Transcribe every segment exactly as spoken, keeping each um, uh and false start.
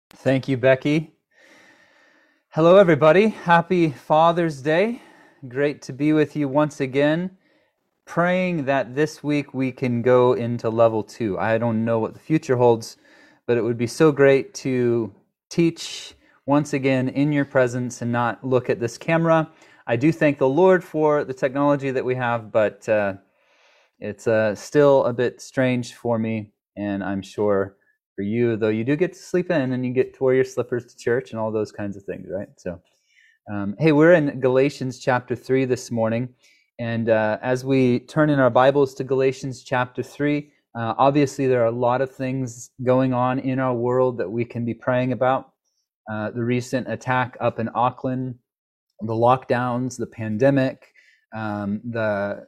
Thank you, Becky. Hello, everybody. Happy Father's Day. Great to be with you once again. Praying that this week we can go into level two. I don't know what the future holds, but it would be so great to teach once again in your presence and not look at this camera. I do thank the Lord for the technology that we have, but uh, it's uh, still a bit strange for me, and I'm sure for you, though you do get to sleep in and you get to wear your slippers to church and all those kinds of things, right? So, um, hey, we're in Galatians chapter three this morning. And uh, as we turn in our Bibles to Galatians chapter three, uh, obviously there are a lot of things going on in our world that we can be praying about. Uh, the recent attack up in Auckland, the lockdowns, the pandemic, um, the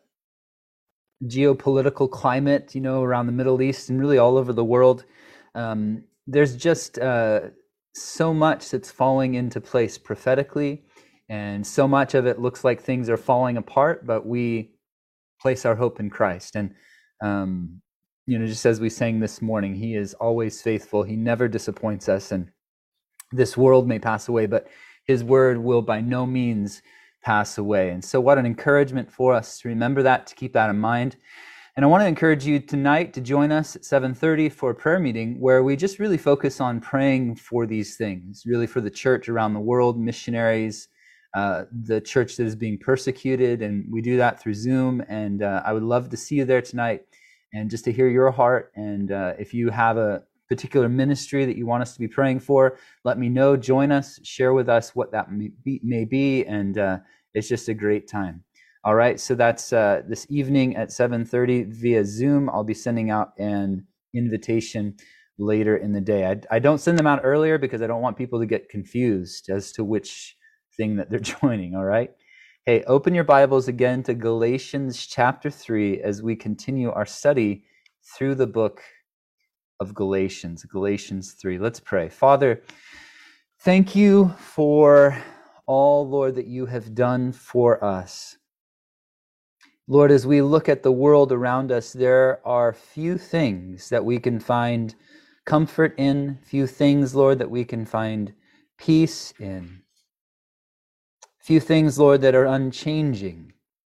geopolitical climate, you know, around the Middle East and really all over the world. Um, there's just uh, so much that's falling into place prophetically, and so much of it looks like things are falling apart, but we place our hope in Christ. And, um, you know, just as we sang this morning, He is always faithful. He never disappoints us. And this world may pass away, but His word will by no means pass away. And so what an encouragement for us to remember that, to keep that in mind. And I want to encourage you tonight to join us at seven thirty for a prayer meeting where we just really focus on praying for these things, really for the church around the world, missionaries, uh, the church that is being persecuted. And we do that through Zoom. And uh, I would love to see you there tonight and just to hear your heart. And uh, if you have a particular ministry that you want us to be praying for, let me know. Join us, share with us what that may be, may be and uh, it's just a great time. All right, so that's uh, this evening at seven thirty via Zoom. I'll be sending out an invitation later in the day. I, I don't send them out earlier because I don't want people to get confused as to which thing that they're joining, all right? Hey, open your Bibles again to Galatians chapter three as we continue our study through the book of Galatians, Galatians three. Let's pray. Father, thank you for all, Lord, that you have done for us. Lord, as we look at the world around us, there are few things that we can find comfort in, few things, Lord, that we can find peace in. Few things, Lord, that are unchanging.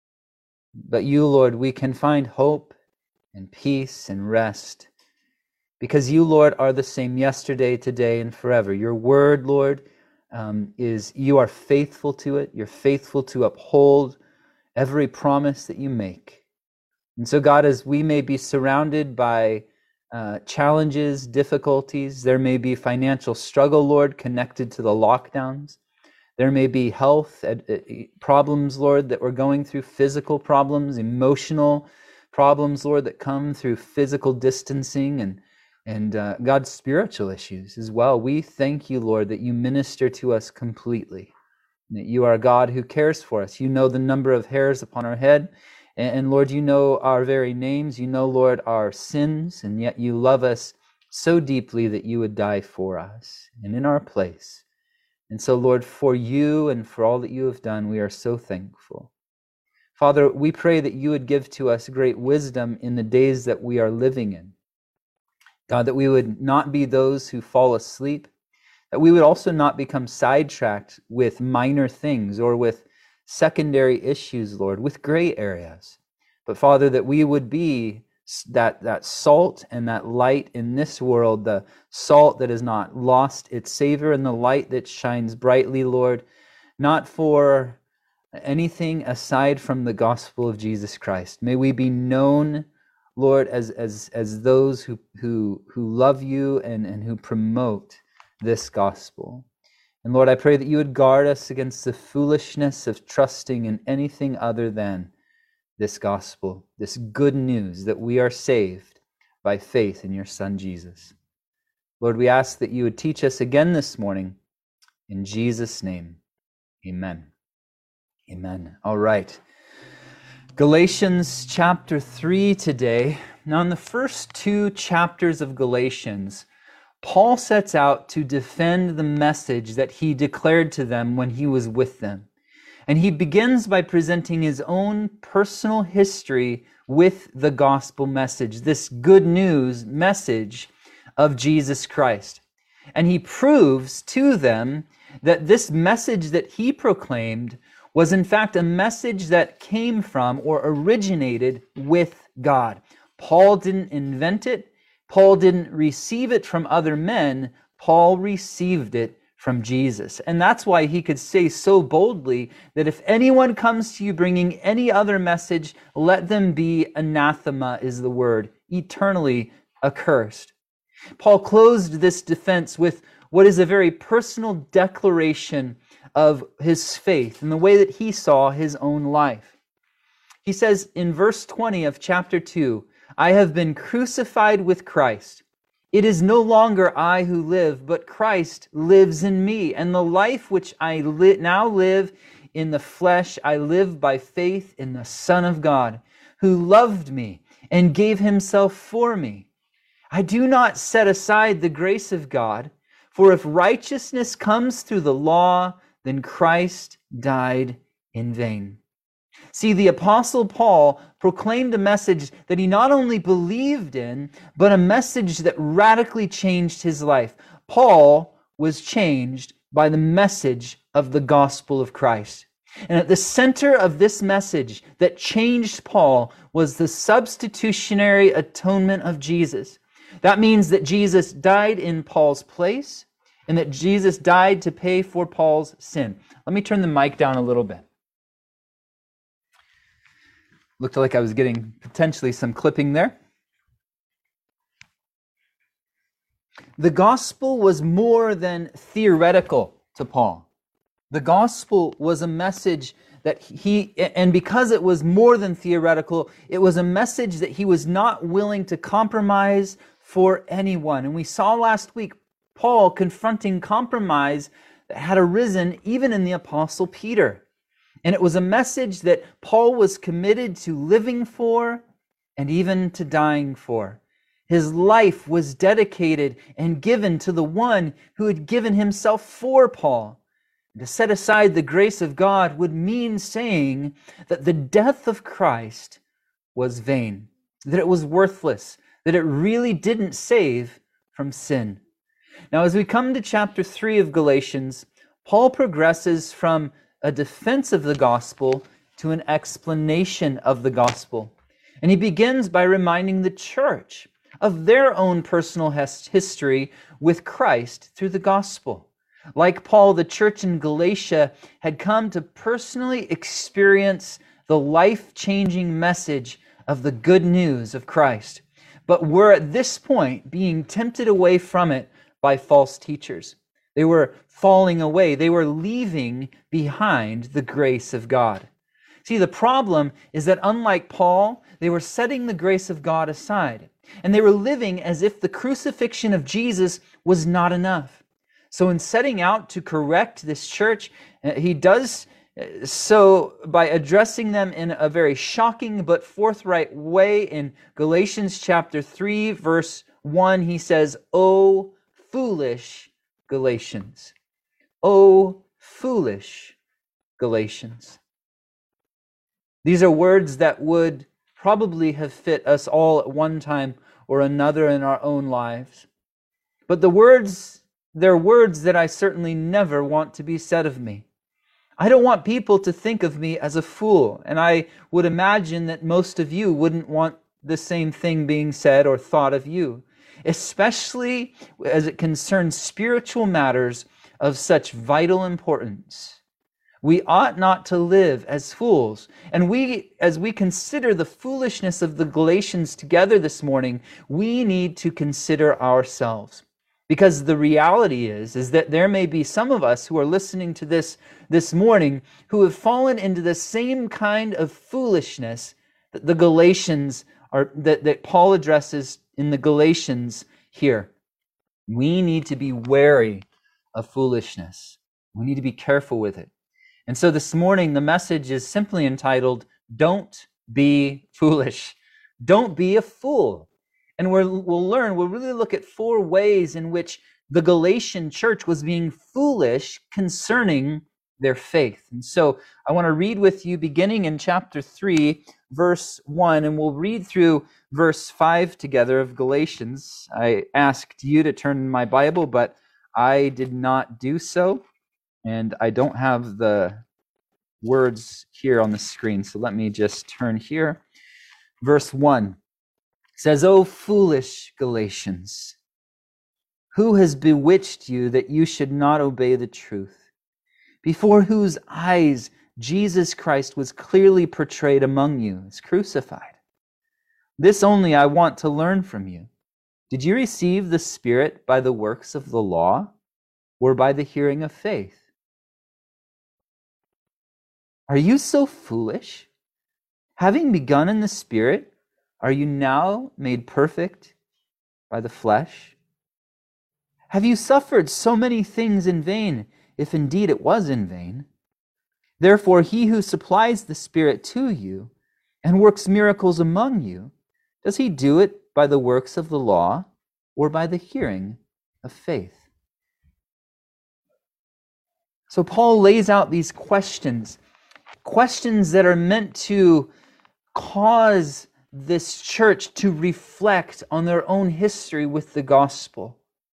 But you, Lord, we can find hope and peace and rest because you, Lord, are the same yesterday, today, and forever. Your word, Lord, um, is you are faithful to it. You're faithful to uphold every promise that you make. And so, God, as we may be surrounded by uh, challenges, difficulties, there may be financial struggle, Lord, connected to the lockdowns. There may be health uh, problems, Lord, that we're going through, physical problems, emotional problems, Lord, that come through physical distancing and, and uh, God, spiritual issues as well. We thank you, Lord, that you minister to us completely. That you are a God who cares for us. You know the number of hairs upon our head. And, and Lord, you know our very names. You know, Lord, our sins. And yet you love us so deeply that you would die for us and in our place. And so, Lord, for you and for all that you have done, we are so thankful. Father, we pray that you would give to us great wisdom in the days that we are living in. God, that we would not be those who fall asleep, that we would also not become sidetracked with minor things or with secondary issues, Lord, with gray areas. But Father, that we would be that, that salt and that light in this world, the salt that has not lost its savor and the light that shines brightly, Lord, not for anything aside from the gospel of Jesus Christ. May we be known, Lord, as, as, as those who, who, who love you and, and who promote this gospel. And Lord, I pray that you would guard us against the foolishness of trusting in anything other than this gospel, this good news that we are saved by faith in your Son, Jesus. Lord, we ask that you would teach us again this morning. In Jesus' name, amen. Amen. All right. Galatians chapter three today. Now, in the first two chapters of Galatians, Paul sets out to defend the message that he declared to them when he was with them. And he begins by presenting his own personal history with the gospel message, this good news message of Jesus Christ. And he proves to them that this message that he proclaimed was in fact a message that came from or originated with God. Paul didn't invent it. Paul didn't receive it from other men. Paul received it from Jesus. And that's why he could say so boldly that if anyone comes to you bringing any other message, let them be anathema is the word, eternally accursed. Paul closed this defense with what is a very personal declaration of his faith and the way that he saw his own life. He says in verse twenty of chapter two, I have been crucified with Christ. It is no longer I who live, but Christ lives in me. And the life which I li- now live in the flesh, I live by faith in the Son of God, who loved me and gave himself for me. I do not set aside the grace of God, for if righteousness comes through the law, then Christ died in vain. See, the Apostle Paul proclaimed a message that he not only believed in, but a message that radically changed his life. Paul was changed by the message of the gospel of Christ. And at the center of this message that changed Paul was the substitutionary atonement of Jesus. That means that Jesus died in Paul's place and that Jesus died to pay for Paul's sin. Let me turn the mic down a little bit. Looked like I was getting potentially some clipping there. The gospel was more than theoretical to Paul. The gospel was a message that he, and because it was more than theoretical, it was a message that he was not willing to compromise for anyone. And we saw last week Paul confronting compromise that had arisen even in the Apostle Peter. And it was a message that Paul was committed to living for and even to dying for. His life was dedicated and given to the one who had given himself for Paul. To set aside the grace of God would mean saying that the death of Christ was vain, that it was worthless, that it really didn't save from sin. Now, as we come to chapter three of Galatians, Paul progresses from a defense of the gospel to an explanation of the gospel. And he begins by reminding the church of their own personal history with Christ through the gospel. Like Paul, the church in Galatia had come to personally experience the life-changing message of the good news of Christ, but were at this point being tempted away from it by false teachers. They were falling away. They were leaving behind the grace of God. See, the problem is that unlike Paul, they were setting the grace of God aside, and they were living as if the crucifixion of Jesus was not enough. So in setting out to correct this church, he does so by addressing them in a very shocking but forthright way. In Galatians chapter three, verse one, he says, "O foolish Galatians. O foolish Galatians." These are words that would probably have fit us all at one time or another in our own lives. But the words, they're words that I certainly never want to be said of me. I don't want people to think of me as a fool, and I would imagine that most of you wouldn't want the same thing being said or thought of you, especially as it concerns spiritual matters of such vital importance. We ought not to live as fools. And we, as we consider the foolishness of the Galatians together this morning, we need to consider ourselves. Because the reality is, is that there may be some of us who are listening to this this morning who have fallen into the same kind of foolishness that the Galatians are, that, that Paul addresses in the Galatians here. We need to be wary of foolishness. We need to be careful with it. And so this morning, the message is simply entitled, "Don't be foolish." Don't be a fool. And we're, we'll learn, we'll really look at four ways in which the Galatian church was being foolish concerning their faith. And so I want to read with you beginning in chapter three, verse one, and we'll read through verse five together of Galatians. I asked you to turn in my Bible, but I did not do so, and I don't have the words here on the screen, so let me just turn here. Verse one says, "O foolish Galatians, who has bewitched you that you should not obey the truth, before whose eyes Jesus Christ was clearly portrayed among you as crucified? This only I want to learn from you. Did you receive the Spirit by the works of the law or by the hearing of faith? Are you so foolish? Having begun in the Spirit, are you now made perfect by the flesh? Have you suffered so many things in vain, if indeed it was in vain? Therefore, he who supplies the Spirit to you and works miracles among you, does he do it by the works of the law or by the hearing of faith?" So Paul lays out these questions, questions that are meant to cause this church to reflect on their own history with the gospel.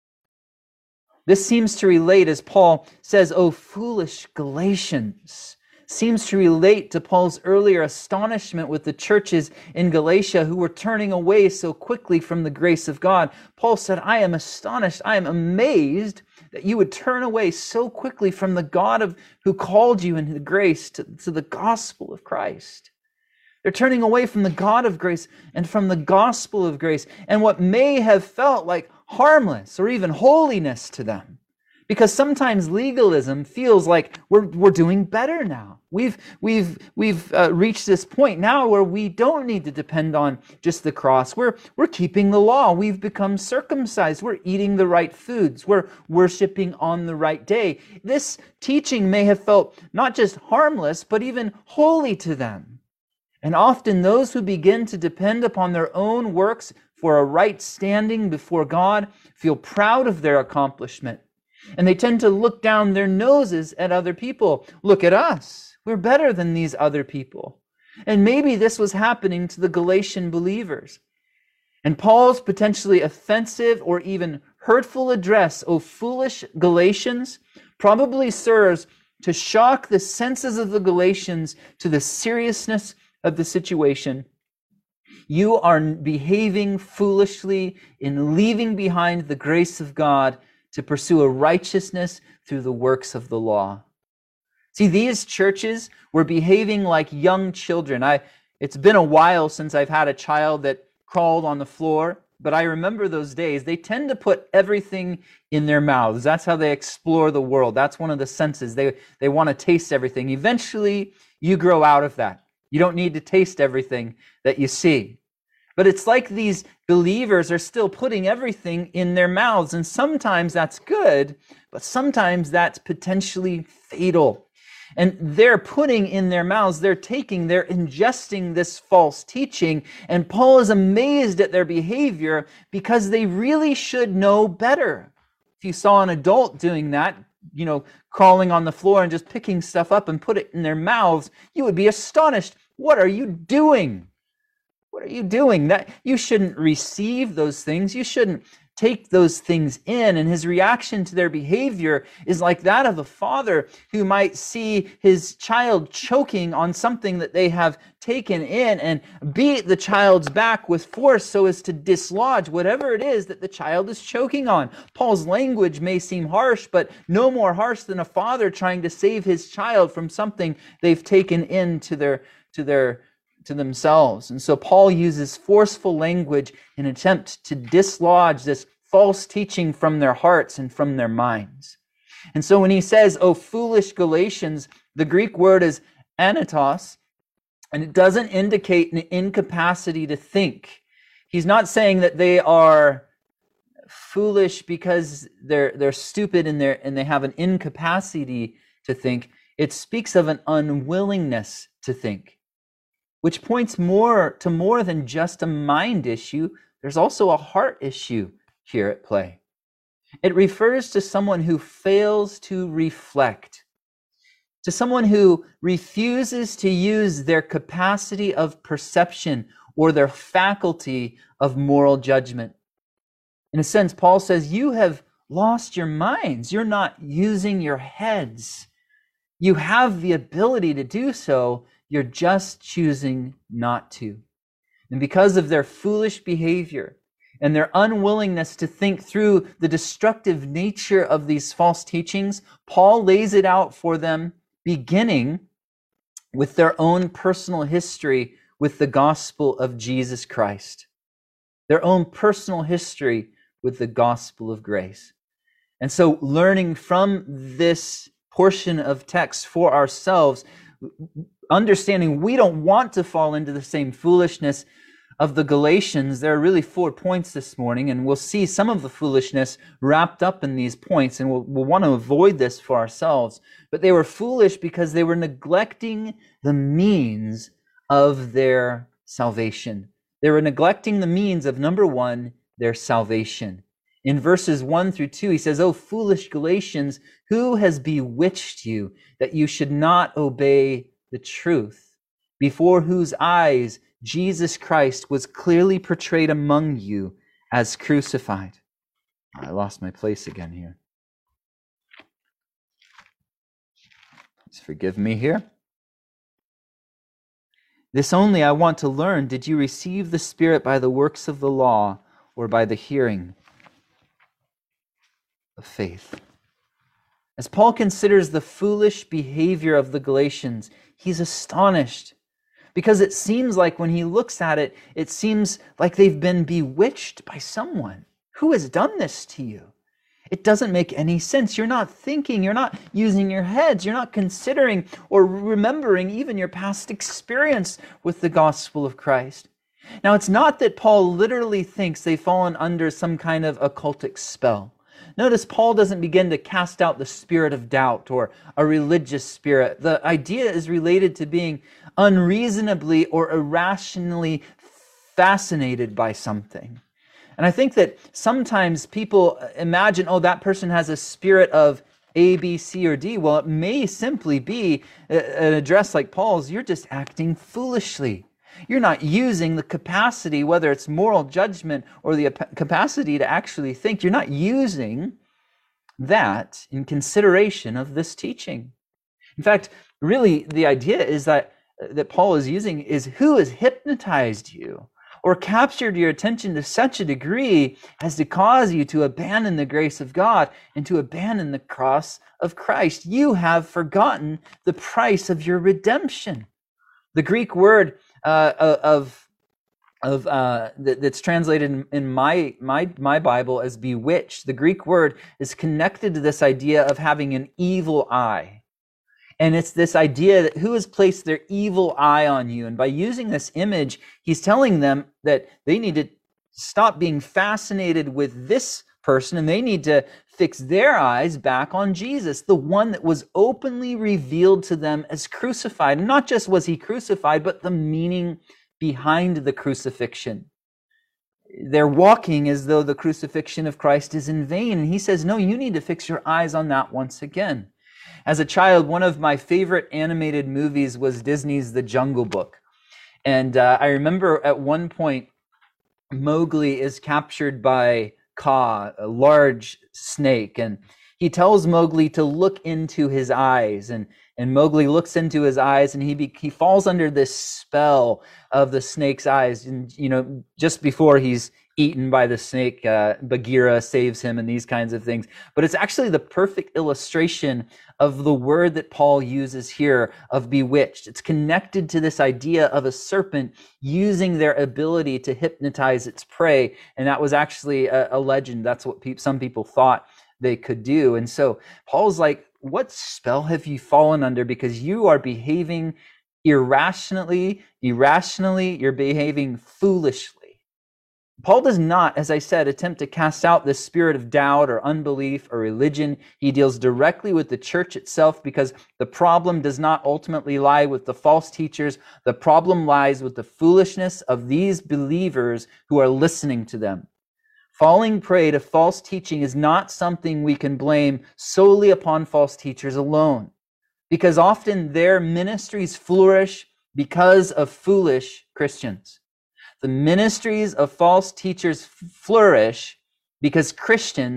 This seems to relate, as Paul says, "O foolish Galatians," seems to relate to Paul's earlier astonishment with the churches in Galatia who were turning away so quickly from the grace of God. Paul said, "I am astonished, I am amazed that you would turn away so quickly from the God of who called you in the grace to, to the gospel of Christ." They're turning away from the God of grace and from the gospel of grace and what may have felt like harmless or even holiness to them. Because sometimes legalism feels like we're we're doing better now. We've we've we've uh, reached this point now where we don't need to depend on just the cross. We're we're keeping the law. We've become circumcised. We're eating the right foods. We're worshiping on the right day. This teaching may have felt not just harmless, but even holy to them. And often those who begin to depend upon their own works for a right standing before God feel proud of their accomplishment. And they tend to look down their noses at other people. Look at us. We're better than these other people. And maybe this was happening to the Galatian believers. And Paul's potentially offensive or even hurtful address, "O foolish Galatians," probably serves to shock the senses of the Galatians to the seriousness of the situation. You are behaving foolishly in leaving behind the grace of God to pursue a righteousness through the works of the law. See, these churches were behaving like young children. I, it's been a while since I've had a child that crawled on the floor, but I remember those days. They tend to put everything in their mouths. That's how they explore the world. That's one of the senses. They, they want to taste everything. Eventually, you grow out of that. You don't need to taste everything that you see. But it's like these believers are still putting everything in their mouths. And sometimes that's good, but sometimes that's potentially fatal. And they're putting in their mouths, they're taking, they're ingesting this false teaching. And Paul is amazed at their behavior because they really should know better. If you saw an adult doing that, you know, crawling on the floor and just picking stuff up and put it in their mouths, you would be astonished. What are you doing? What are you doing? That you shouldn't receive those things. You shouldn't take those things in. And his reaction to their behavior is like that of a father who might see his child choking on something that they have taken in and beat the child's back with force so as to dislodge whatever it is that the child is choking on. Paul's language may seem harsh, but no more harsh than a father trying to save his child from something they've taken into their to their to themselves. And so Paul uses forceful language in an attempt to dislodge this false teaching from their hearts and from their minds. And so when he says, "O foolish Galatians," the Greek word is anatos, and it doesn't indicate an incapacity to think. He's not saying that they are foolish because they're they're stupid and they're and they have an incapacity to think. It speaks of an unwillingness to think, which points more to more than just a mind issue. There's also a heart issue here at play. It refers to someone who fails to reflect, to someone who refuses to use their capacity of perception or their faculty of moral judgment. In a sense, Paul says, you have lost your minds. You're not using your heads. You have the ability to do so. You're just choosing not to. And because of their foolish behavior and their unwillingness to think through the destructive nature of these false teachings, Paul lays it out for them, beginning with their own personal history with the gospel of Jesus Christ, their own personal history with the gospel of grace. And so learning from this portion of text for ourselves, understanding we don't want to fall into the same foolishness of the Galatians. There are really four points this morning, and we'll see some of the foolishness wrapped up in these points, and we'll, we'll want to avoid this for ourselves. But they were foolish because they were neglecting the means of their salvation. They were neglecting the means of, number one, their salvation. In verses one through two, he says, "O foolish Galatians, who has bewitched you that you should not obey the truth, before whose eyes Jesus Christ was clearly portrayed among you as crucified." I lost my place again here. Please forgive me here. "This only I want to learn. Did you receive the Spirit by the works of the law or by the hearing of faith?" As Paul considers the foolish behavior of the Galatians, he's astonished, because it seems like when he looks at it, it seems like they've been bewitched by someone. Who has done this to you? It doesn't make any sense. You're not thinking, you're not using your heads, you're not considering or remembering even your past experience with the gospel of Christ. Now, it's not that Paul literally thinks they've fallen under some kind of occultic spell. Notice Paul doesn't begin to cast out the spirit of doubt or a religious spirit. The idea is related to being unreasonably or irrationally fascinated by something. And I think that sometimes people imagine, oh, that person has a spirit of A, B, C, or D. Well, it may simply be an address like Paul's. You're just acting foolishly. You're not using the capacity, whether it's moral judgment or the capacity to actually think. You're not using that in consideration of this teaching. In fact, really, the idea is that, that Paul is using is who has hypnotized you or captured your attention to such a degree as to cause you to abandon the grace of God and to abandon the cross of Christ. You have forgotten the price of your redemption. The Greek word uh, of of uh, that, that's translated in, in my my my Bible as bewitched. The Greek word is connected to this idea of having an evil eye. And it's this idea that who has placed their evil eye on you. And by using this image, he's telling them that they need to stop being fascinated with this person and they need to fix their eyes back on Jesus, the one that was openly revealed to them as crucified. And not just was he crucified, but the meaning behind the crucifixion. They're walking as though the crucifixion of Christ is in vain. And he says, no, you need to fix your eyes on that once again. As a child, one of my favorite animated movies was Disney's The Jungle Book. And uh, I remember at one point, Mowgli is captured by Kaa, a large snake, and he tells Mowgli to look into his eyes. And, and Mowgli looks into his eyes, and he be, he falls under this spell of the snake's eyes. And, you know, just before he's eaten by the snake, uh, Bagheera saves him and these kinds of things. But it's actually the perfect illustration of the word that Paul uses here of bewitched. It's connected to this idea of a serpent using their ability to hypnotize its prey. And that was actually a, a legend. That's what pe- some people thought they could do. And so Paul's like, what spell have you fallen under? Because you are behaving irrationally, irrationally, you're behaving foolishly. Paul does not, as I said, attempt to cast out this spirit of doubt or unbelief or religion. He deals directly with the church itself because the problem does not ultimately lie with the false teachers. The problem lies with the foolishness of these believers who are listening to them. Falling prey to false teaching is not something we can blame solely upon false teachers alone, because often their ministries flourish because of foolish Christians. The ministries of false teachers flourish because Christians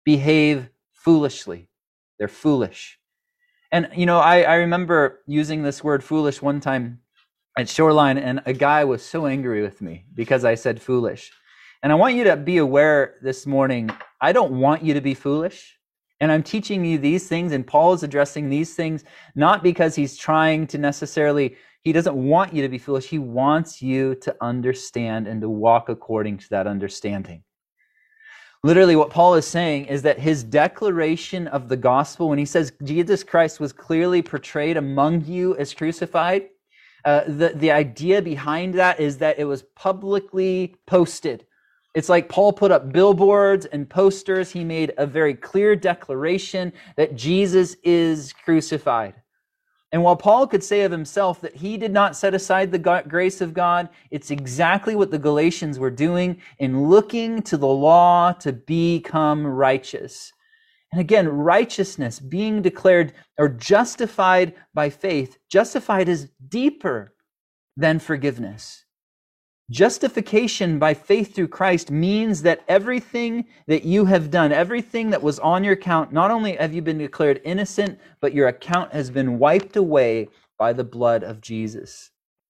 behave foolishly. They're foolish. And, you know, I, I remember using this word foolish one time at Shoreline, and a guy was so angry with me because I said foolish. And I want you to be aware this morning, I don't want you to be foolish. And I'm teaching you these things, and Paul is addressing these things, not because he's trying to necessarily, he doesn't want you to be foolish. He wants you to understand and to walk according to that understanding. Literally, what Paul is saying is that his declaration of the gospel, when he says Jesus Christ was clearly portrayed among you as crucified, uh, the, the idea behind that is that it was publicly posted. It's like Paul put up billboards and posters. He made a very clear declaration that Jesus is crucified. And while Paul could say of himself that he did not set aside the grace of God, it's exactly what the Galatians were doing in looking to the law to become righteous. And again, righteousness, being declared or justified by faith, justified is deeper than forgiveness. Justification by faith through Christ means that everything that you have done, everything that was on your account, not only have you been declared innocent, but your account has been wiped away by the blood of Jesus.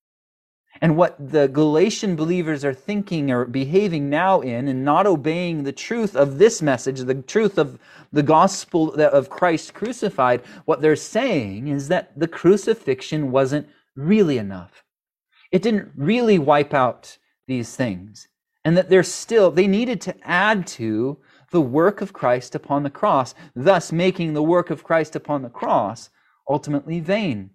And what the Galatian believers are thinking or behaving now in and not obeying the truth of this message, the truth of the gospel of Christ crucified, what they're saying is that the crucifixion wasn't really enough. It didn't really wipe out these things. And that they're still, they needed to add to the work of Christ upon the cross, thus making the work of Christ upon the cross ultimately vain.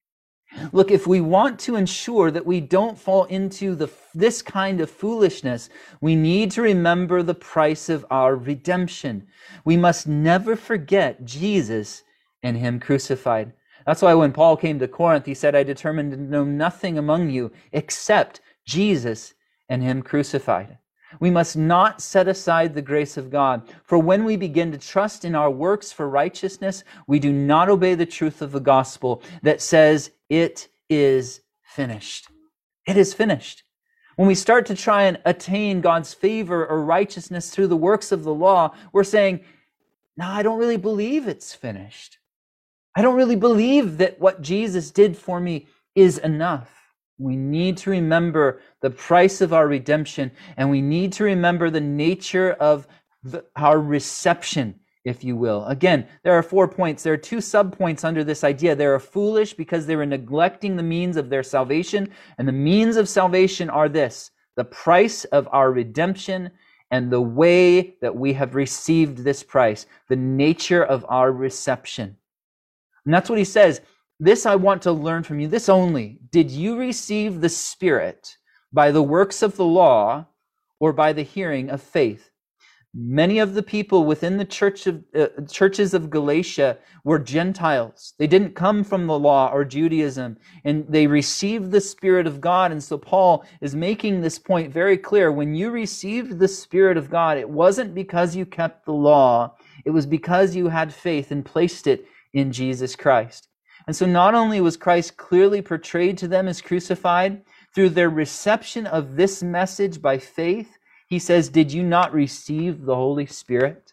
Look, if we want to ensure that we don't fall into the, this kind of foolishness, we need to remember the price of our redemption. We must never forget Jesus and Him crucified. That's why when Paul came to Corinth, he said, I determined to know nothing among you except Jesus and Him crucified. We must not set aside the grace of God. For when we begin to trust in our works for righteousness, we do not obey the truth of the gospel that says it is finished. It is finished. When we start to try and attain God's favor or righteousness through the works of the law, we're saying, no, I don't really believe it's finished. I don't really believe that what Jesus did for me is enough. We need to remember the price of our redemption, and we need to remember the nature of the, our reception, if you will. Again, there are four points. There are two subpoints under this idea. They are foolish because they were neglecting the means of their salvation, and the means of salvation are this: the price of our redemption and the way that we have received this price, the nature of our reception. And that's what he says. This I want to learn from you. This only. Did you receive the Spirit by the works of the law or by the hearing of faith? Many of the people within the church of, uh, churches of Galatia were Gentiles. They didn't come from the law or Judaism, and they received the Spirit of God. And so Paul is making this point very clear. When you received the Spirit of God, it wasn't because you kept the law. It was because you had faith and placed it in Jesus Christ. And so not only was Christ clearly portrayed to them as crucified, through their reception of this message by faith, he says, did you not receive the Holy Spirit?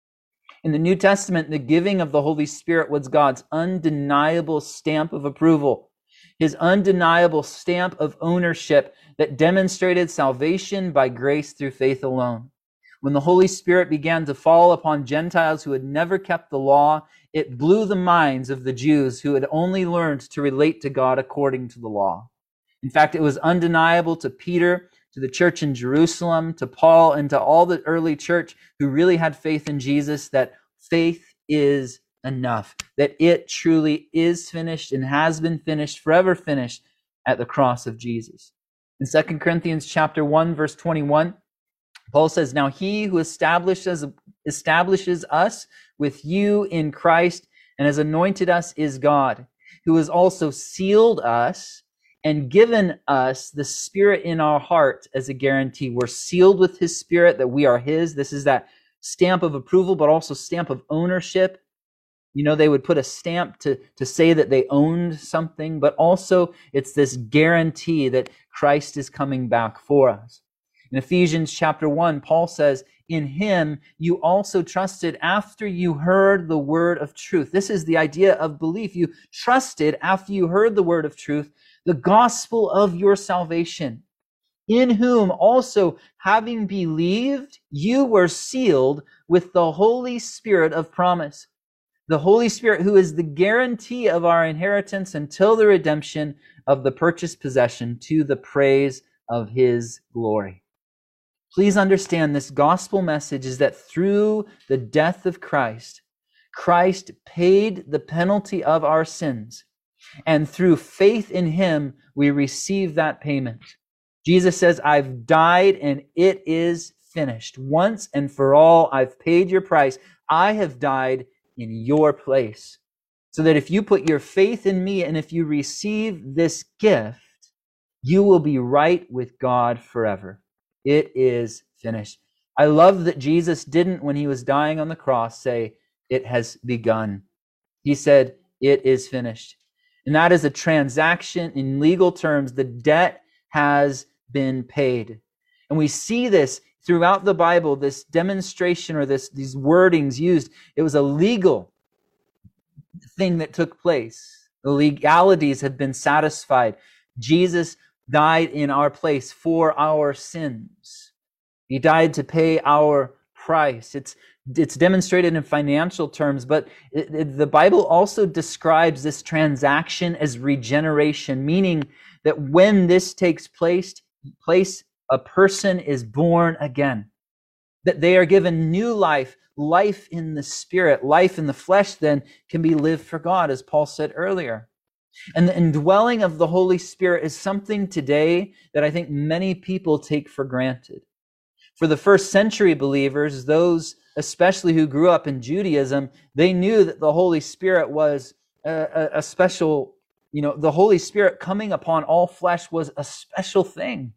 In the New Testament, the giving of the Holy Spirit was God's undeniable stamp of approval, His undeniable stamp of ownership that demonstrated salvation by grace through faith alone. When the Holy Spirit began to fall upon Gentiles who had never kept the law, it blew the minds of the Jews who had only learned to relate to God according to the law. In fact, it was undeniable to Peter, to the church in Jerusalem, to Paul, and to all the early church who really had faith in Jesus that faith is enough, that it truly is finished and has been finished, forever finished at the cross of Jesus. In Second Corinthians chapter one, verse twenty-one, Paul says, now he who establishes, establishes us with you in Christ and has anointed us is God, who has also sealed us and given us the Spirit in our heart as a guarantee. We're sealed with His Spirit, that we are His. This is that stamp of approval, but also stamp of ownership. You know, they would put a stamp to, to say that they owned something, but also it's this guarantee that Christ is coming back for us. In Ephesians chapter one, Paul says, in him you also trusted after you heard the word of truth. This is the idea of belief. You trusted after you heard the word of truth, the gospel of your salvation, in whom also, having believed, you were sealed with the Holy Spirit of promise. The Holy Spirit, who is the guarantee of our inheritance until the redemption of the purchased possession, to the praise of his glory. Please understand, this gospel message is that through the death of Christ, Christ paid the penalty of our sins, and through faith in him, we receive that payment. Jesus says, I've died and it is finished. Once and for all, I've paid your price. I have died in your place. So that if you put your faith in me and if you receive this gift, you will be right with God forever. It is finished. I love that Jesus didn't, when he was dying on the cross, say, it has begun. He said, it is finished. And that is a transaction in legal terms. The debt has been paid. And we see this throughout the Bible, this demonstration or this these wordings used. It was a legal thing that took place. The legalities have been satisfied. Jesus died in our place for our sins. He died to pay our price. It's it's demonstrated in financial terms, but it, it, the Bible also describes this transaction as regeneration, meaning that when this takes place, place a person is born again, that they are given new life, life in the spirit, life in the flesh then can be lived for God, as Paul said earlier. And the indwelling of the Holy Spirit is something today that I think many people take for granted. For the first century believers, those especially who grew up in Judaism, they knew that the Holy Spirit was a, a, a special, you know, the Holy Spirit coming upon all flesh was a special thing.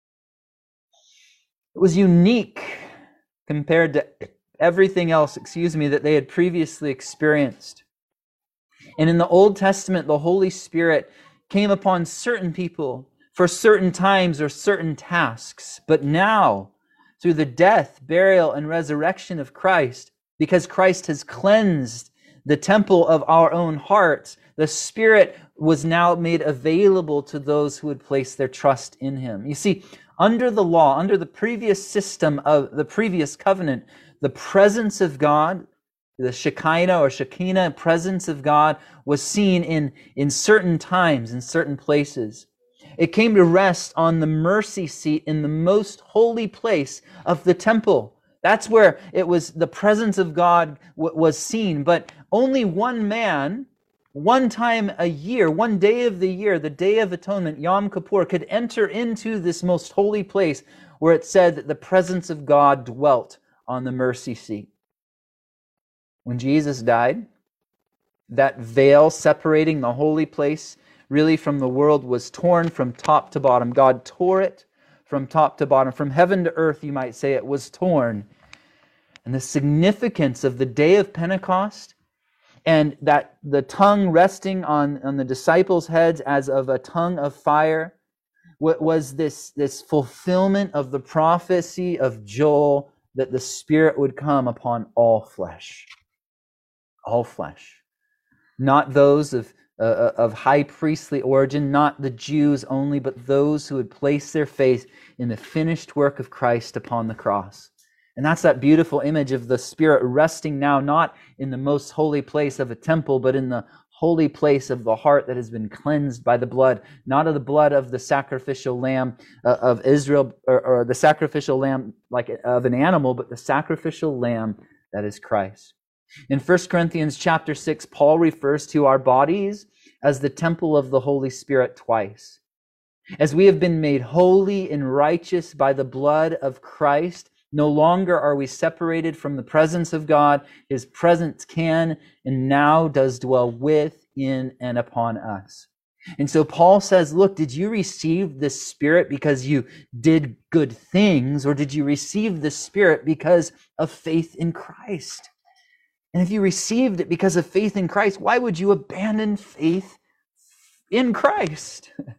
It was unique compared to everything else, excuse me, that they had previously experienced. And in the Old Testament, the Holy Spirit came upon certain people for certain times or certain tasks. But now, through the death, burial, and resurrection of Christ, because Christ has cleansed the temple of our own hearts, the Spirit was now made available to those who would place their trust in him. You see, under the law, under the previous system of the previous covenant, the presence of God, the Shekinah or Shekinah presence of God was seen in, in certain times, in certain places. It came to rest on the mercy seat in the most holy place of the temple. That's where it was, the presence of God w- was seen. But only one man, one time a year, one day of the year, the Day of Atonement, Yom Kippur, could enter into this most holy place where it said that the presence of God dwelt on the mercy seat. When Jesus died, that veil separating the holy place really from the world was torn from top to bottom. God tore it from top to bottom. From heaven to earth, you might say, it was torn. And the significance of the day of Pentecost and that the tongue resting on, on the disciples' heads as of a tongue of fire was this, this fulfillment of the prophecy of Joel that the Spirit would come upon all flesh. All flesh. Not those of Uh, of high priestly origin, not the Jews only, but those who would place their faith in the finished work of Christ upon the cross. And that's that beautiful image of the Spirit resting now, not in the most holy place of a temple, but in the holy place of the heart that has been cleansed by the blood, not of the blood of the sacrificial lamb uh, of Israel, or, or the sacrificial lamb like of an animal, but the sacrificial lamb that is Christ. In First Corinthians chapter six, Paul refers to our bodies as the temple of the Holy Spirit twice. As we have been made holy and righteous by the blood of Christ, no longer are we separated from the presence of God. His presence can and now does dwell with, in, and upon us. And so Paul says, look, did you receive the Spirit because you did good things, or did you receive the Spirit because of faith in Christ? And if you received it because of faith in Christ, why would you abandon faith in Christ?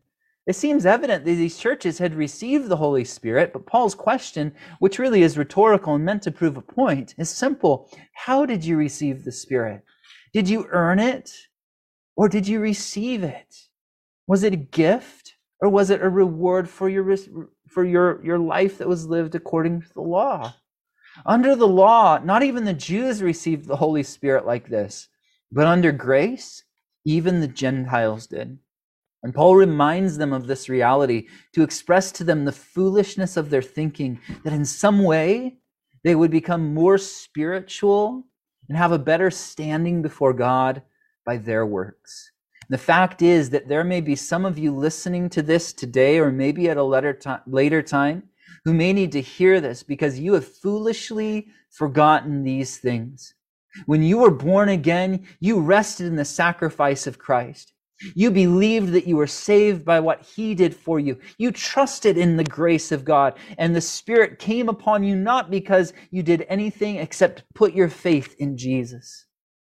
It seems evident that these churches had received the Holy Spirit, but Paul's question, which really is rhetorical and meant to prove a point, is simple. How did you receive the Spirit? Did you earn it, or did you receive it? Was it a gift, or was it a reward for your for your, your life that was lived according to the law? Under the law, not even the Jews received the Holy Spirit like this, but under grace, even the Gentiles did. And Paul reminds them of this reality to express to them the foolishness of their thinking, that in some way they would become more spiritual and have a better standing before God by their works. The fact is that there may be some of you listening to this today, or maybe at a later time, later time, who may need to hear this because you have foolishly forgotten these things. When you were born again, you rested in the sacrifice of Christ. You believed that you were saved by what he did for you. You trusted in the grace of God, and the Spirit came upon you not because you did anything except put your faith in Jesus.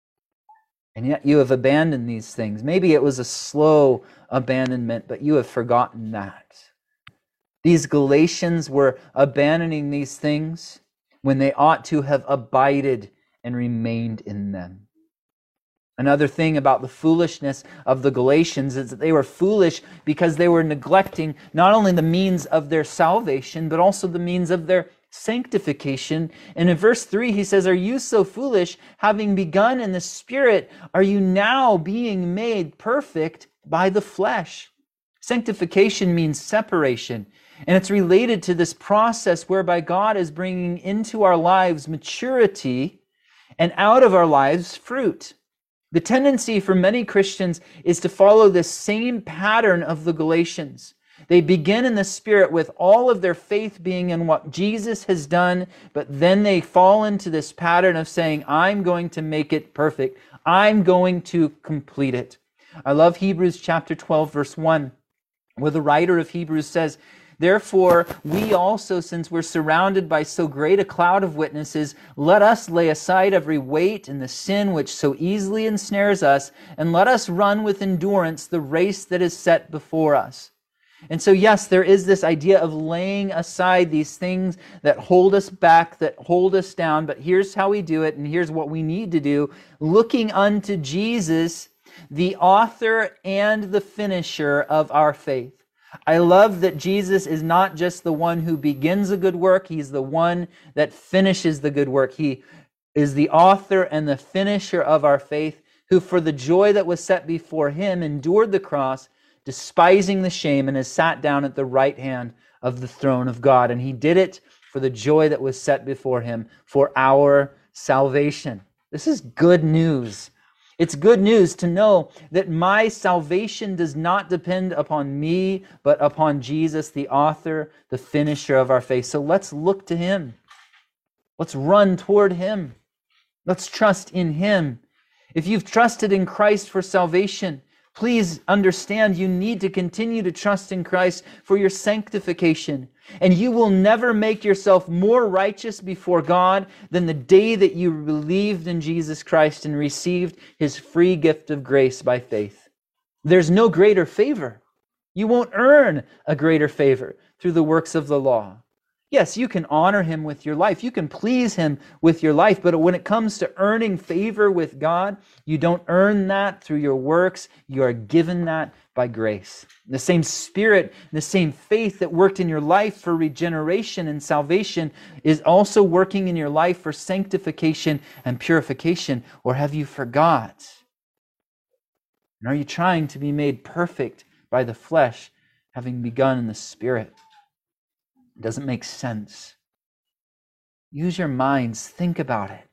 And yet you have abandoned these things. Maybe it was a slow abandonment, but you have forgotten that. These Galatians were abandoning these things when they ought to have abided and remained in them. Another thing about the foolishness of the Galatians is that they were foolish because they were neglecting not only the means of their salvation, but also the means of their sanctification. And in verse three, he says, "Are you so foolish, having begun in the Spirit, are you now being made perfect by the flesh?" Sanctification means separation. And it's related to this process whereby God is bringing into our lives maturity and out of our lives fruit. The tendency for many Christians is to follow this same pattern of the Galatians. They begin in the Spirit with all of their faith being in what Jesus has done, but then they fall into this pattern of saying, I'm going to make it perfect. I'm going to complete it. I love Hebrews chapter twelve, verse one, where the writer of Hebrews says, "Therefore, we also, since we're surrounded by so great a cloud of witnesses, let us lay aside every weight and the sin which so easily ensnares us, and let us run with endurance the race that is set before us." And so, yes, there is this idea of laying aside these things that hold us back, that hold us down, but here's how we do it, and here's what we need to do. Looking unto Jesus, the author and the finisher of our faith. I love that Jesus is not just the one who begins a good work, he's the one that finishes the good work. He is the author and the finisher of our faith, who for the joy that was set before him endured the cross, despising the shame, and has sat down at the right hand of the throne of God. And he did it for the joy that was set before him, for our salvation. This is good news. It's good news to know that my salvation does not depend upon me, but upon Jesus, the author, the finisher of our faith. So let's look to him. Let's run toward him. Let's trust in him. If you've trusted in Christ for salvation, please understand you need to continue to trust in Christ for your sanctification. And you will never make yourself more righteous before God than the day that you believed in Jesus Christ and received his free gift of grace by faith. There's no greater favor. You won't earn a greater favor through the works of the law. Yes, you can honor him with your life. You can please him with your life. But when it comes to earning favor with God, you don't earn that through your works. You are given that by grace. The same Spirit, the same faith that worked in your life for regeneration and salvation is also working in your life for sanctification and purification. Or have you forgot? And are you trying to be made perfect by the flesh, having begun in the Spirit? It doesn't make sense. Use your minds. Think about it.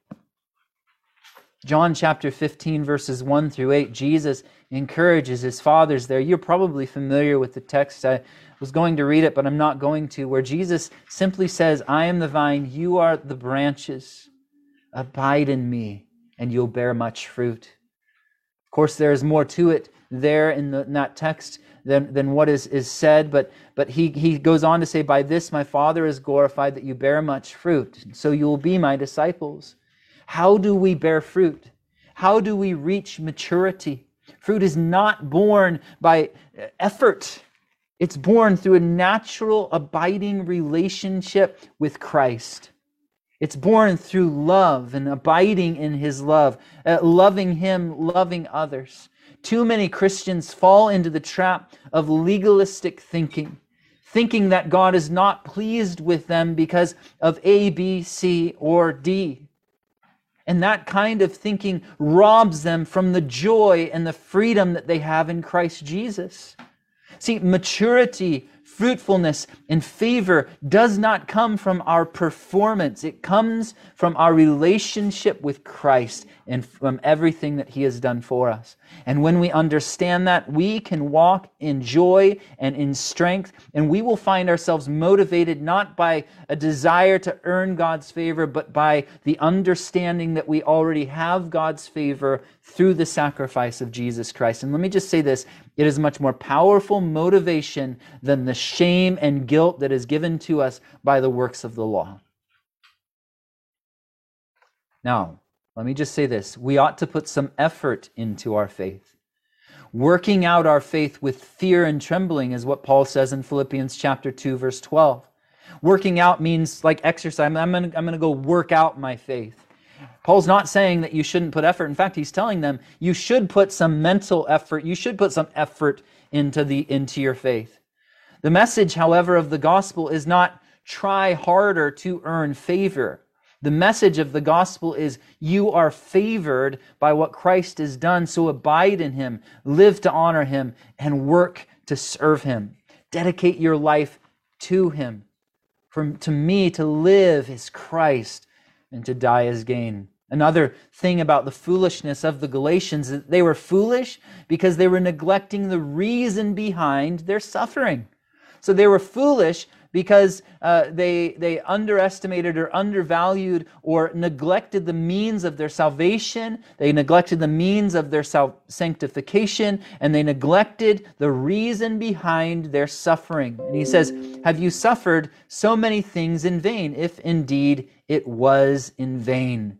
John chapter fifteen, verses one through eight, Jesus encourages his fathers there. You're probably familiar with the text. I was going to read it, but I'm not going to, where Jesus simply says, I am the vine, you are the branches. Abide in me, and you'll bear much fruit. Of course, there is more to it there in, the, in that text than, than what is, is said, but, but he, he goes on to say, by this my Father is glorified, that you bear much fruit, so you will be my disciples. How do we bear fruit? How do we reach maturity? Fruit is not born by effort. It's born through a natural, abiding relationship with Christ. It's born through love and abiding in his love, uh, loving him, loving others. Too many Christians fall into the trap of legalistic thinking, thinking that God is not pleased with them because of A, B, C, or D. And that kind of thinking robs them from the joy and the freedom that they have in Christ Jesus. See, maturity, fruitfulness, and favor does not come from our performance. It comes from our relationship with Christ and from everything that he has done for us. And when we understand that, we can walk in joy and in strength, and we will find ourselves motivated not by a desire to earn God's favor, but by the understanding that we already have God's favor through the sacrifice of Jesus Christ. And let me just say this, it is a much more powerful motivation than the shame and guilt that is given to us by the works of the law. Now, let me just say this. We ought to put some effort into our faith. Working out our faith with fear and trembling is what Paul says in Philippians chapter two, verse twelve. Working out means like exercise. I'm going to, I'm going to go work out my faith. Paul's not saying that you shouldn't put effort. In fact, he's telling them you should put some mental effort. You should put some effort into the into your faith. The message, however, of the gospel is not try harder to earn favor. The message of the gospel is you are favored by what Christ has done, so abide in him, live to honor him, and work to serve him. Dedicate your life to him. For to me, to live is Christ, and to die is gain. Another thing about the foolishness of the Galatians is that they were foolish because they were neglecting the reason behind their suffering. So they were foolish because uh, they, they underestimated or undervalued or neglected the means of their salvation. They neglected the means of their sal- sanctification, and they neglected the reason behind their suffering. And he says, have you suffered so many things in vain, if indeed it was in vain?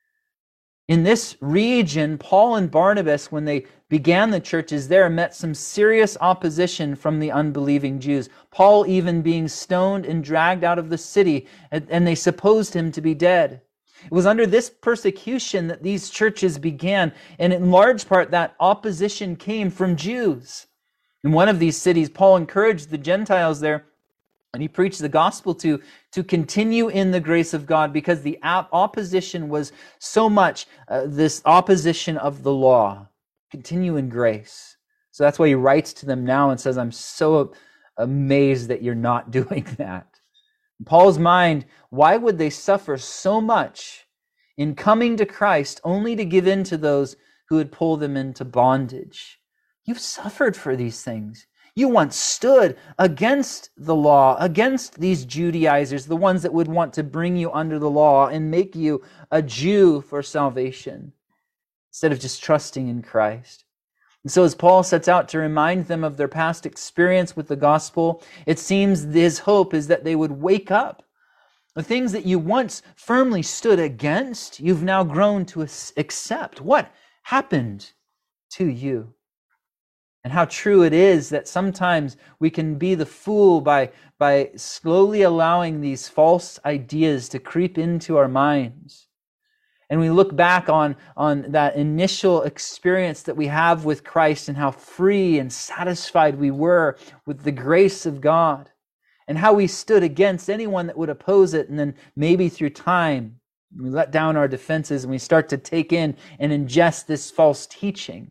In this region, Paul and Barnabas, when they began the churches there, met some serious opposition from the unbelieving Jews. Paul even being stoned and dragged out of the city, and they supposed him to be dead. It was under this persecution that these churches began, and in large part that opposition came from Jews. In one of these cities, Paul encouraged the Gentiles there, and he preached the gospel to, to continue in the grace of God, because the opposition was so much, uh, this opposition of the law. Continue in grace. So that's why he writes to them now and says, I'm so amazed that you're not doing that. In Paul's mind, why would they suffer so much in coming to Christ only to give in to those who would pull them into bondage? You've suffered for these things. You once stood against the law, against these Judaizers, the ones that would want to bring you under the law and make you a Jew for salvation, instead of just trusting in Christ. And so as Paul sets out to remind them of their past experience with the gospel, it seems his hope is that they would wake up. The things that you once firmly stood against, you've now grown to accept. What happened to you? And how true it is that sometimes we can be the fool by, by slowly allowing these false ideas to creep into our minds. And we look back on, on that initial experience that we have with Christ and how free and satisfied we were with the grace of God, and how we stood against anyone that would oppose it. And then maybe through time, we let down our defenses and we start to take in and ingest this false teaching.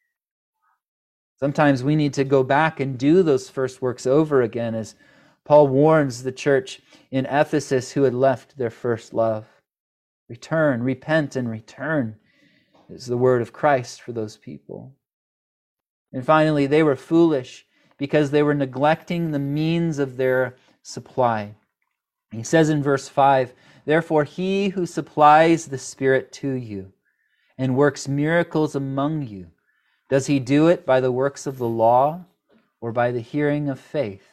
Sometimes we need to go back and do those first works over again, as Paul warns the church in Ephesus who had left their first love. Return, repent, and return is the word of Christ for those people. And finally, they were foolish because they were neglecting the means of their supply. He says in verse five, therefore he who supplies the Spirit to you and works miracles among you, does he do it by the works of the law or by the hearing of faith?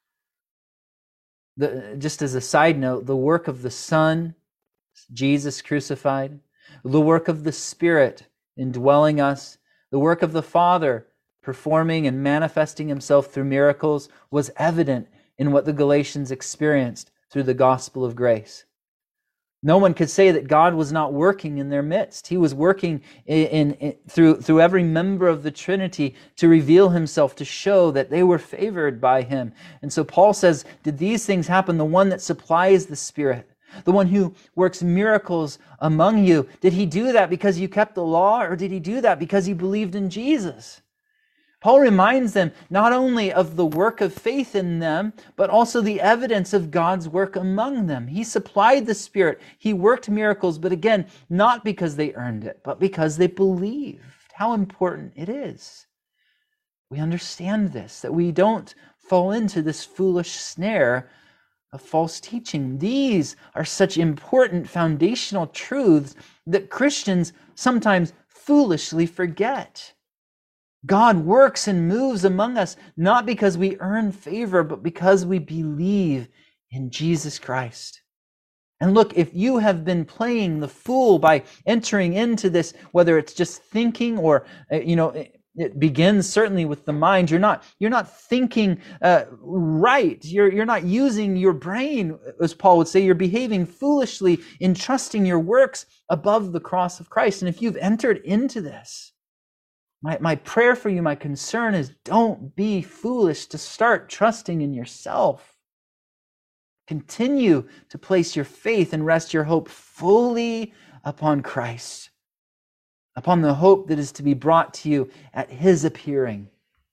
The, just as a side note, the work of the Son, Jesus crucified, the work of the Spirit indwelling us, the work of the Father performing and manifesting himself through miracles, was evident in what the Galatians experienced through the gospel of grace. No one could say that God was not working in their midst. He was working in, in, in, through, through every member of the Trinity to reveal himself, to show that they were favored by him. And so Paul says, did these things happen? The one that supplies the Spirit, the one who works miracles among you, did he do that because you kept the law, or did he do that because you believed in Jesus? Paul reminds them not only of the work of faith in them, but also the evidence of God's work among them. He supplied the Spirit. He worked miracles, but again, not because they earned it, but because they believed. How important it is. We understand this, that we don't fall into this foolish snare of false teaching. These are such important foundational truths that Christians sometimes foolishly forget. God works and moves among us, not because we earn favor, but because we believe in Jesus Christ. And look, if you have been playing the fool by entering into this, whether it's just thinking or, you know, it, it begins certainly with the mind, you're not, you're not thinking uh, right. You're, you're not using your brain, as Paul would say. You're behaving foolishly in trusting your works above the cross of Christ. And if you've entered into this, My, my prayer for you, my concern is, don't be foolish to start trusting in yourself. Continue to place your faith and rest your hope fully upon Christ, upon the hope that is to be brought to you at his appearing.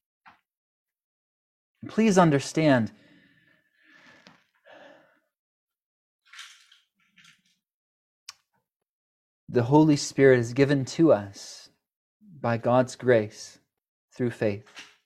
Please understand, the Holy Spirit is given to us by God's grace through faith.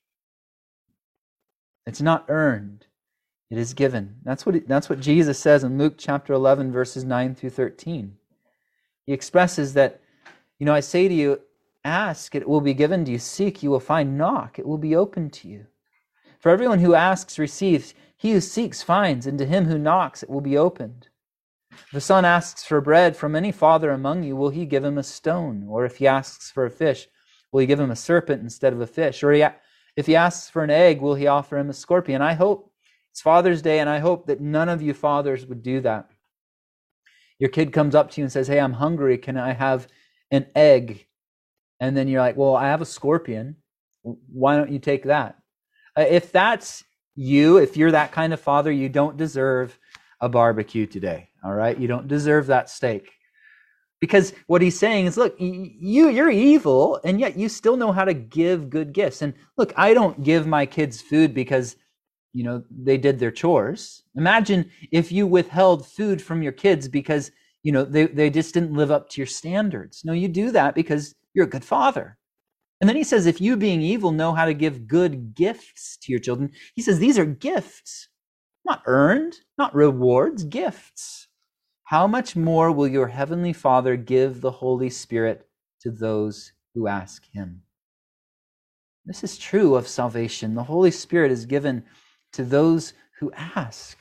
It's not earned. It is given. That's what, that's what Jesus says in Luke chapter eleven, verses nine through thirteen. He expresses that, you know, I say to you, ask, it will be given to you. Seek, you will find. Knock, it will be opened to you. For everyone who asks receives. He who seeks finds. And to him who knocks, it will be opened. If a son asks for bread from any father among you, will he give him a stone? Or if he asks for a fish, will he give him a serpent instead of a fish? Or he, if he asks for an egg, will he offer him a scorpion? I hope, it's Father's Day, and I hope that none of you fathers would do that. Your kid comes up to you and says, hey, I'm hungry, can I have an egg? And then you're like, well, I have a scorpion. Why don't you take that? If that's you, if you're that kind of father, you don't deserve a barbecue today, all right? You don't deserve that steak. Because what he's saying is, look, you, you're evil, and yet you still know how to give good gifts. And look, I don't give my kids food because, you know, they did their chores. Imagine if you withheld food from your kids because, you know, they, they just didn't live up to your standards. No, you do that because you're a good father. And then he says, if you being evil know how to give good gifts to your children, he says, these are gifts, not earned, not rewards, gifts. How much more will your heavenly Father give the Holy Spirit to those who ask him? This is true of salvation. The Holy Spirit is given to those who ask.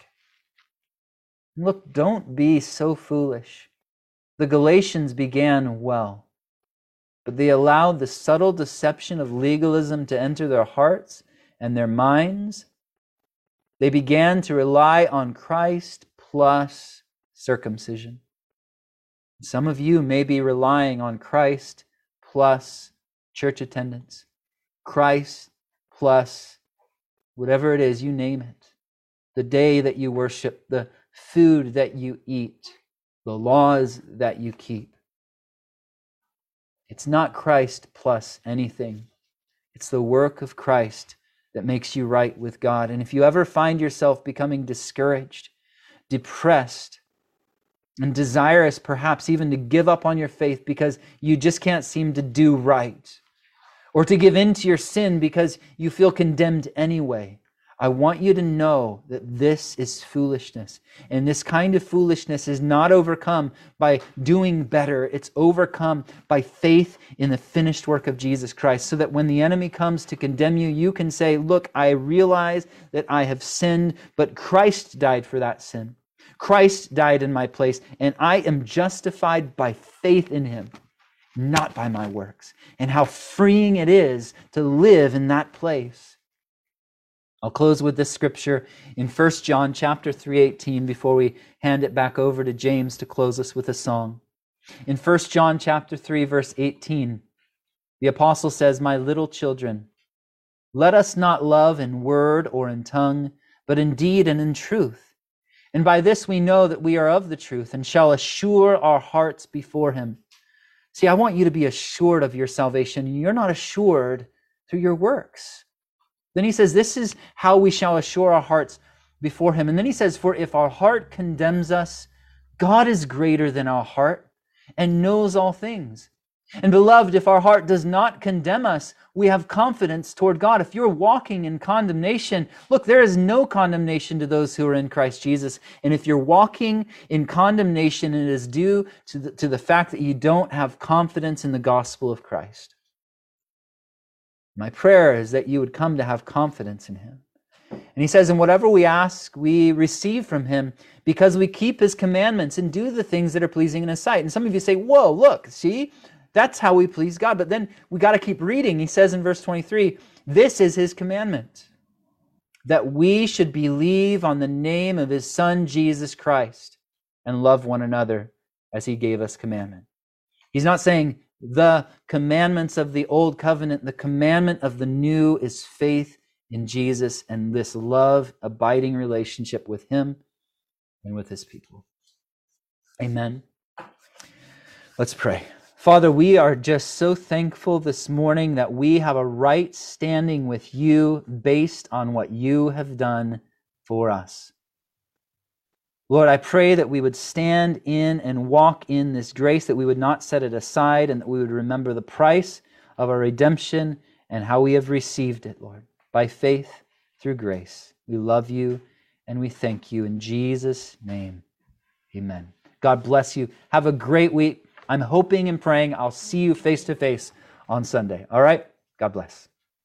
Look, don't be so foolish. The Galatians began well, but they allowed the subtle deception of legalism to enter their hearts and their minds. They began to rely on Christ plus circumcision. Some of you may be relying on Christ plus church attendance, Christ plus whatever it is, you name it. The day that you worship, the food that you eat, the laws that you keep. It's not Christ plus anything. It's the work of Christ that makes you right with God. And if you ever find yourself becoming discouraged, depressed, and desirous perhaps even to give up on your faith because you just can't seem to do right, or to give in to your sin because you feel condemned anyway, I want you to know that this is foolishness. And this kind of foolishness is not overcome by doing better. It's overcome by faith in the finished work of Jesus Christ, so that when the enemy comes to condemn you, you can say, look, I realize that I have sinned, but Christ died for that sin. Christ died in my place, and I am justified by faith in him. not by my works. And how freeing it is to live in that place. I'll close with this scripture in First John chapter three eighteen before we hand it back over to James to close us with a song. In First John chapter three verse eighteen, the apostle says, "My little children, let us not love in word or in tongue, but in deed and in truth. And by this we know that we are of the truth and shall assure our hearts before him." See, I want you to be assured of your salvation. You're not assured through your works. Then he says, this is how we shall assure our hearts before him. And then he says, "For if our heart condemns us, God is greater than our heart and knows all things. And beloved, if our heart does not condemn us, we have confidence toward God." If you're walking in condemnation, look, there is no condemnation to those who are in Christ Jesus. And if you're walking in condemnation, it is due to the, to the fact that you don't have confidence in the gospel of Christ. My prayer is that you would come to have confidence in him. And he says, "And whatever we ask, we receive from him because we keep his commandments and do the things that are pleasing in his sight." And some of you say, whoa, look, see? That's how we please God. But then we got to keep reading. He says in verse twenty-three, "This is his commandment, that we should believe on the name of his Son, Jesus Christ, and love one another as he gave us commandment." He's not saying the commandments of the old covenant. The commandment of the new is faith in Jesus and this love, abiding relationship with him and with his people. Amen. Let's pray. Father, we are just so thankful this morning that we have a right standing with you based on what you have done for us. Lord, I pray that we would stand in and walk in this grace, that we would not set it aside, and that we would remember the price of our redemption and how we have received it, Lord, by faith through grace. We love you and we thank you in Jesus' name. Amen. God bless you. Have a great week. I'm hoping and praying I'll see you face to face on Sunday. All right? God bless.